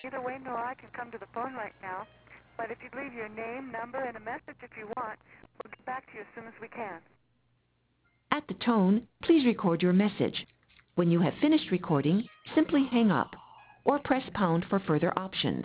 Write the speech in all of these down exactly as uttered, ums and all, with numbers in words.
Either way, Nora, I can come to the phone right now. But if you'd leave your name, number, and a message if you want, we'll get back to you as soon as we can. At the tone, please record your message. When you have finished recording, simply hang up or press pound for further options.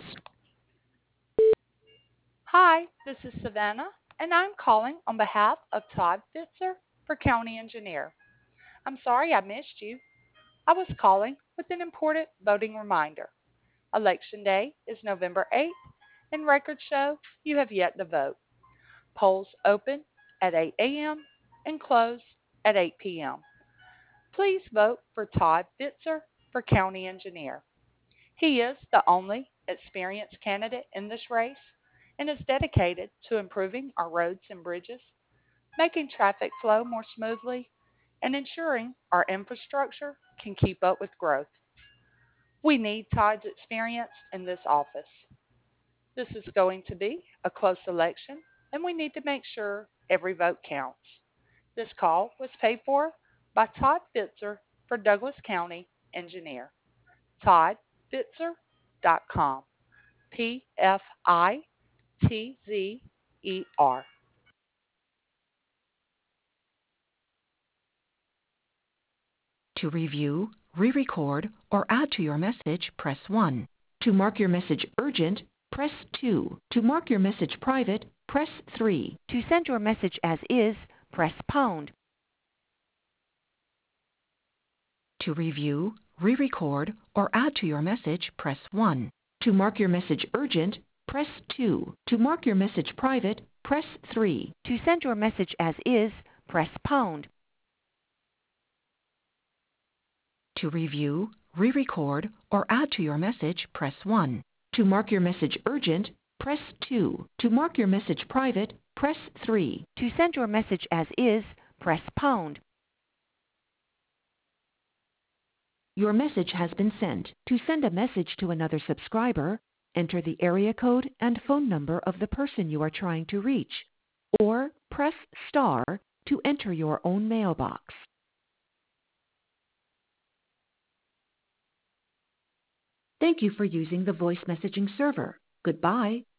Hi, this is Savannah, and I'm calling on behalf of Todd Fitzer for County Engineer. I'm sorry I missed you. I was calling with an important voting reminder. Election Day is November eighth, and records show you have yet to vote. Polls open at eight a.m. and close at eight p.m. Please vote for Todd Fitzer for County Engineer. He is the only experienced candidate in this race and is dedicated to improving our roads and bridges, making traffic flow more smoothly, and ensuring our infrastructure can keep up with growth. We need Todd's experience in this office. This is going to be a close election, and we need to make sure every vote counts. This call was paid for by Todd Fitzer for Douglas County Engineer. Todd Fitzer dot com. P F I T Z E R. To review, re-record, or add to your message, press one. To mark your message urgent, press two. To mark your message private, press three. To send your message as is, press pound. To review, re-record, or add to your message, press one. To mark your message urgent, press two. To mark your message private, press three. To send your message as is, press pound. To review, re-record, or add to your message, press one. To mark your message urgent, press two. To mark your message private, press three. To send your message as is, press pound. Your message has been sent. To send a message to another subscriber, enter the area code and phone number of the person you are trying to reach, or press star to enter your own mailbox. Thank you for using the voice messaging server. Goodbye.